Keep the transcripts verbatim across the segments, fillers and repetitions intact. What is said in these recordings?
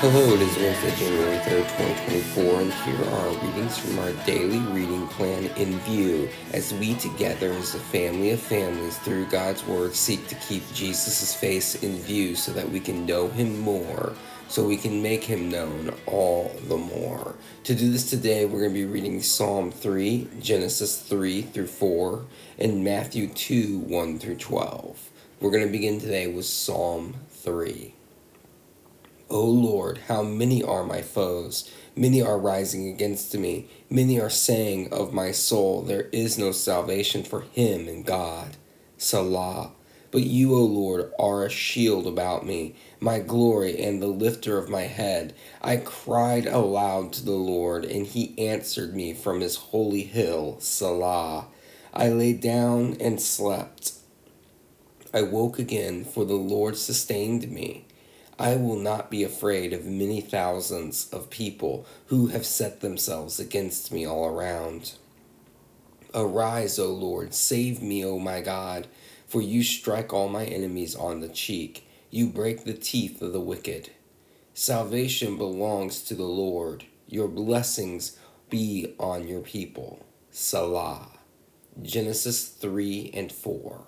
Hello, it is Wednesday, January third, twenty twenty-four, and here are our readings from our daily reading plan in view as we together as a family of families through God's Word seek to keep Jesus' face in view so that we can know Him more, so we can make Him known all the more. To do this today, we're going to be reading Psalm three, Genesis three through four, and Matthew two, one through twelve. We're going to begin today with Psalm three. O Lord, how many are my foes? Many are rising against me. Many are saying of my soul, there is no salvation for him in God. Salah. But you, O Lord, are a shield about me, my glory and the lifter of my head. I cried aloud to the Lord, and he answered me from his holy hill, Salah. I lay down and slept. I woke again, for the Lord sustained me. I will not be afraid of many thousands of people who have set themselves against me all around. Arise, O Lord, save me, O my God, for you strike all my enemies on the cheek. You break the teeth of the wicked. Salvation belongs to the Lord. Your blessings be on your people. Salah. Genesis three and four.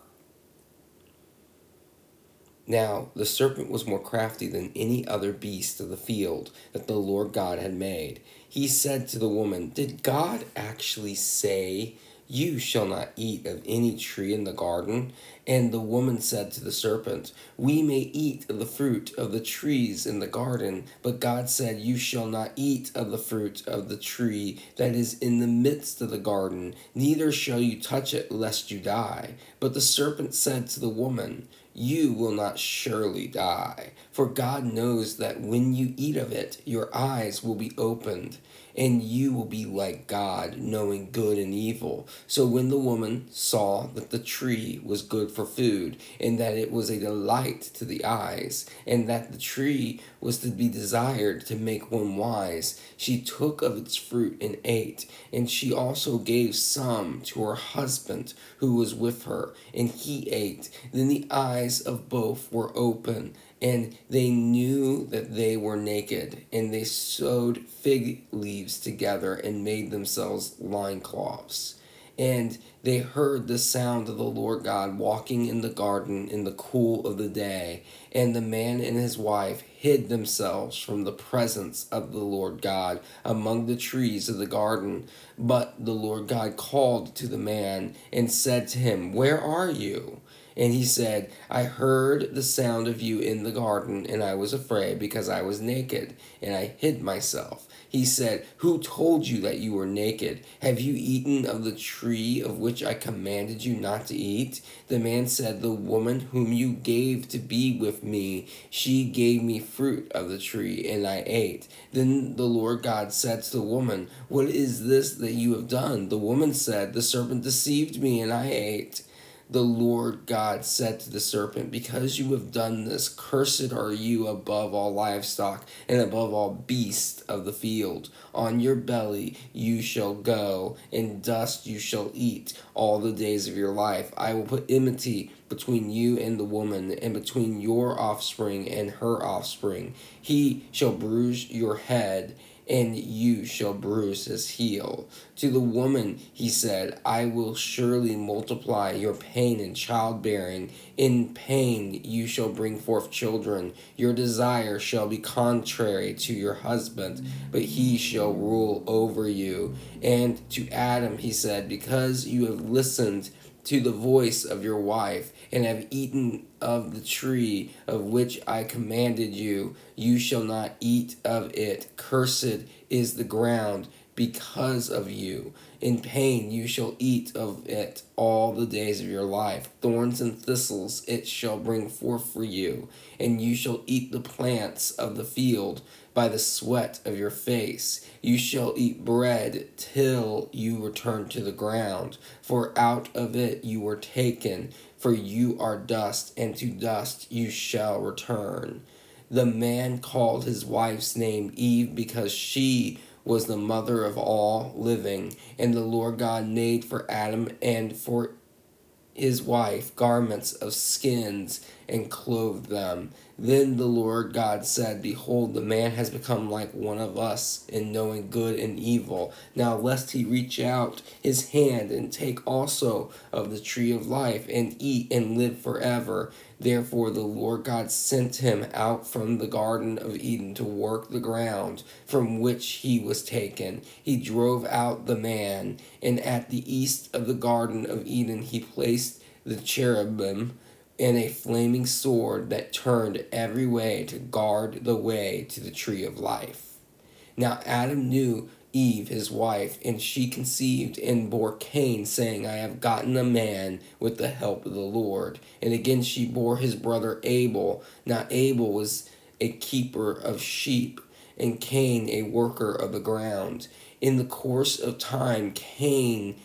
Now the serpent was more crafty than any other beast of the field that the Lord God had made. He said to the woman, Did God actually say, You shall not eat of any tree in the garden? And the woman said to the serpent, We may eat of the fruit of the trees in the garden, but God said, You shall not eat of the fruit of the tree that is in the midst of the garden, neither shall you touch it, lest you die. But the serpent said to the woman, You will not surely die, for God knows that when you eat of it, your eyes will be opened, and you will be like God, knowing good and evil. So when the woman saw that the tree was good for food, and that it was a delight to the eyes, and that the tree was to be desired to make one wise, she took of its fruit and ate. And she also gave some to her husband who was with her, and he ate. Then the eyes of both were open, and they knew that they were naked, and they sewed fig leaves together and made themselves loincloths. And they heard the sound of the Lord God walking in the garden in the cool of the day. And the man and his wife hid themselves from the presence of the Lord God among the trees of the garden. But the Lord God called to the man and said to him, Where are you? And he said, I heard the sound of you in the garden, and I was afraid because I was naked, and I hid myself. He said, Who told you that you were naked? Have you eaten of the tree of which I commanded you not to eat? The man said, The woman whom you gave to be with me, she gave me fruit of the tree, and I ate. Then the Lord God said to the woman, What is this that you have done? The woman said, The serpent deceived me, and I ate. The Lord God said to the serpent, Because you have done this, cursed are you above all livestock and above all beasts of the field. On your belly you shall go, and dust you shall eat all the days of your life. I will put enmity between you and the woman, and between your offspring and her offspring. He shall bruise your head, and you shall bruise his heel. To the woman he said, I will surely multiply your pain in childbearing. In pain you shall bring forth children. Your desire shall be contrary to your husband, but he shall rule over you. And to Adam he said, Because you have listened to the voice of your wife, and have eaten of the tree of which I commanded you, you shall not eat of it. Cursed is the ground because of you. In pain you shall eat of it all the days of your life. Thorns and thistles it shall bring forth for you, and you shall eat the plants of the field by the sweat of your face. You shall eat bread till you return to the ground, for out of it you were taken, for you are dust, and to dust you shall return. The man called his wife's name Eve because she was the mother of all living, and the Lord God made for Adam and for his wife garments of skins and clothed them. Then the Lord God said, Behold, the man has become like one of us in knowing good and evil. Now lest he reach out his hand and take also of the tree of life and eat and live forever. Therefore the Lord God sent him out from the Garden of Eden to work the ground from which he was taken. He drove out the man, and at the east of the Garden of Eden he placed the cherubim and a flaming sword that turned every way to guard the way to the tree of life. Now Adam knew Eve his wife, and she conceived and bore Cain, saying, I have gotten a man with the help of the Lord. And again she bore his brother Abel. Now Abel was a keeper of sheep, and Cain a worker of the ground. In the course of time, Cain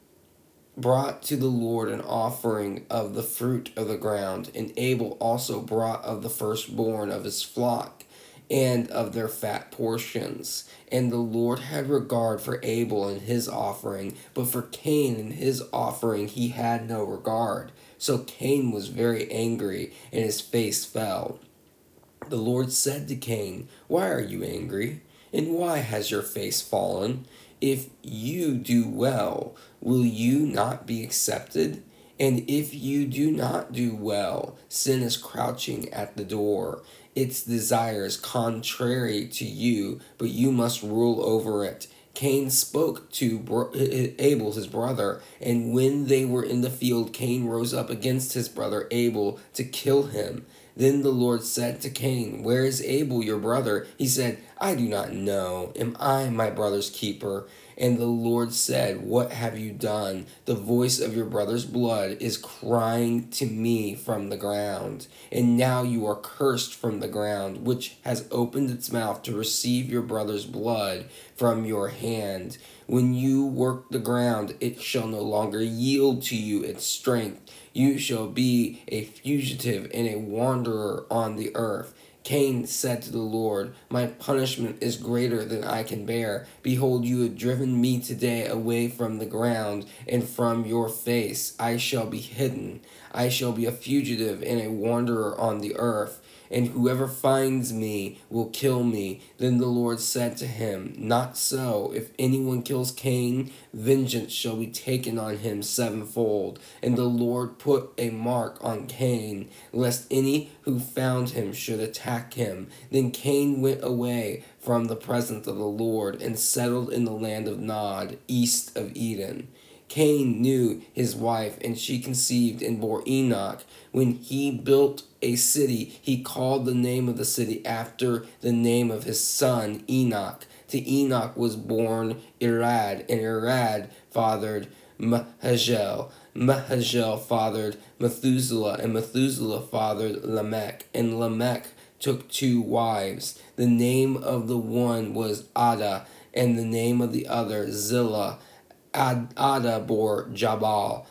brought to the Lord an offering of the fruit of the ground, and Abel also brought of the firstborn of his flock and of their fat portions. And the Lord had regard for Abel and his offering, but for Cain and his offering he had no regard. So Cain was very angry, and his face fell. The Lord said to Cain, Why are you angry? And why has your face fallen? If you do well, will you not be accepted? And if you do not do well, sin is crouching at the door. Its desires contrary to you, but you must rule over it. Cain spoke to bro- Abel, his brother, and when they were in the field, Cain rose up against his brother Abel to kill him. Then the Lord said to Cain, Where is Abel your brother? He said, I do not know. Am I my brother's keeper? And the Lord said, What have you done? The voice of your brother's blood is crying to me from the ground. And now you are cursed from the ground, which has opened its mouth to receive your brother's blood from your hand. When you work the ground, it shall no longer yield to you its strength. You shall be a fugitive and a wanderer on the earth. Cain said to the Lord, My punishment is greater than I can bear. Behold, you have driven me today away from the ground, and from your face I shall be hidden. I shall be a fugitive and a wanderer on the earth, and whoever finds me will kill me. Then the Lord said to him, Not so. If anyone kills Cain, vengeance shall be taken on him sevenfold. And the Lord put a mark on Cain, lest any who found him should attack him. Then Cain went away from the presence of the Lord and settled in the land of Nod, east of Eden. Cain knew his wife, and she conceived and bore Enoch. When he built a city, he called the name of the city after the name of his son Enoch. To Enoch was born Irad, and Irad fathered Mahajel. Mahajel fathered Methuselah, and Methuselah fathered Lamech. And Lamech took two wives. The name of the one was Ada, and the name of the other Zillah. Ad- Ada bore Jabal.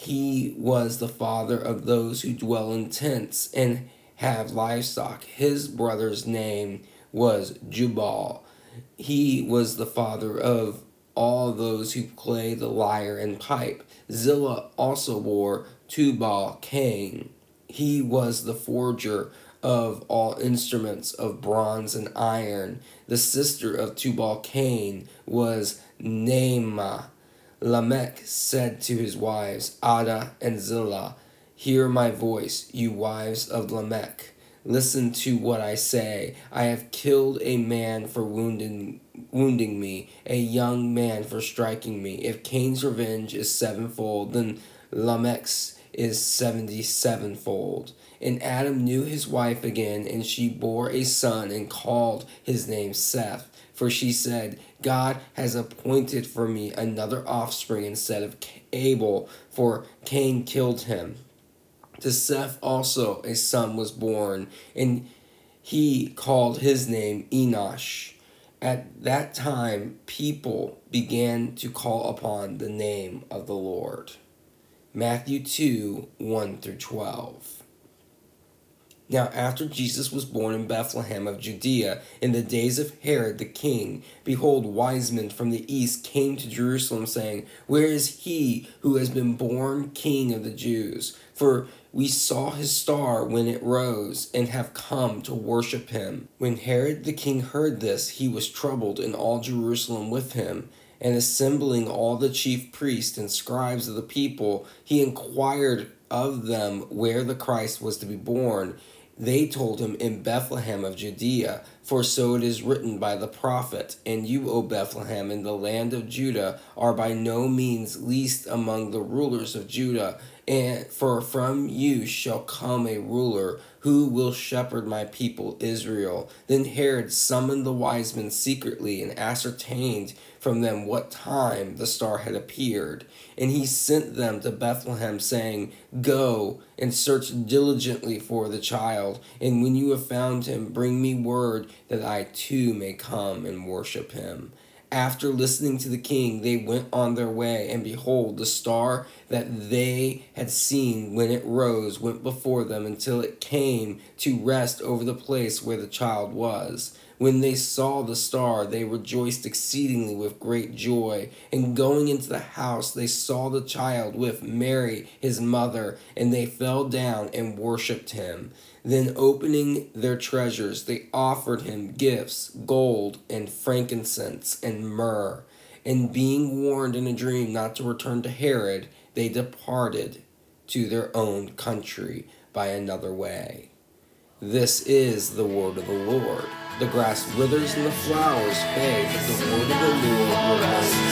He was the father of those who dwell in tents and have livestock. His brother's name was Jubal. He was the father of all those who play the lyre and pipe. Zillah also bore Tubal Cain. He was the forger of all instruments of bronze and iron. The sister of Tubal Cain was Naamah. Lamech said to his wives, Ada and Zillah, Hear my voice, you wives of Lamech. Listen to what I say. I have killed a man for wounding, wounding me, a young man for striking me. If Cain's revenge is sevenfold, then Lamech's is seventy-sevenfold. And Adam knew his wife again, and she bore a son and called his name Seth. For she said, God has appointed for me another offspring instead of Abel, for Cain killed him. To Seth also a son was born, and he called his name Enosh. At that time, people began to call upon the name of the Lord. Matthew two, one through twelve. Now after Jesus was born in Bethlehem of Judea, in the days of Herod the king, behold, wise men from the east came to Jerusalem, saying, Where is he who has been born King of the Jews? For we saw his star when it rose, and have come to worship him. When Herod the king heard this, he was troubled, and all Jerusalem with him. And assembling all the chief priests and scribes of the people, he inquired of them where the Christ was to be born. They told him, In Bethlehem of Judea, for so it is written by the prophet, And you, O Bethlehem, in the land of Judah, are by no means least among the rulers of Judah, and for from you shall come a ruler who will shepherd my people Israel. Then Herod summoned the wise men secretly, and ascertained from them what time the star had appeared. And he sent them to Bethlehem, saying, Go and search diligently for the child, and when you have found him, bring me word that I too may come and worship him. After listening to the king, they went on their way, and behold, the star that they had seen when it rose went before them until it came to rest over the place where the child was. When they saw the star, they rejoiced exceedingly with great joy. And going into the house, they saw the child with Mary, his mother, and they fell down and worshipped him. Then opening their treasures, they offered him gifts, gold and frankincense and myrrh. And being warned in a dream not to return to Herod, they departed to their own country by another way. This is the word of the Lord. The grass withers and the flowers fade, but the word of the Lord remains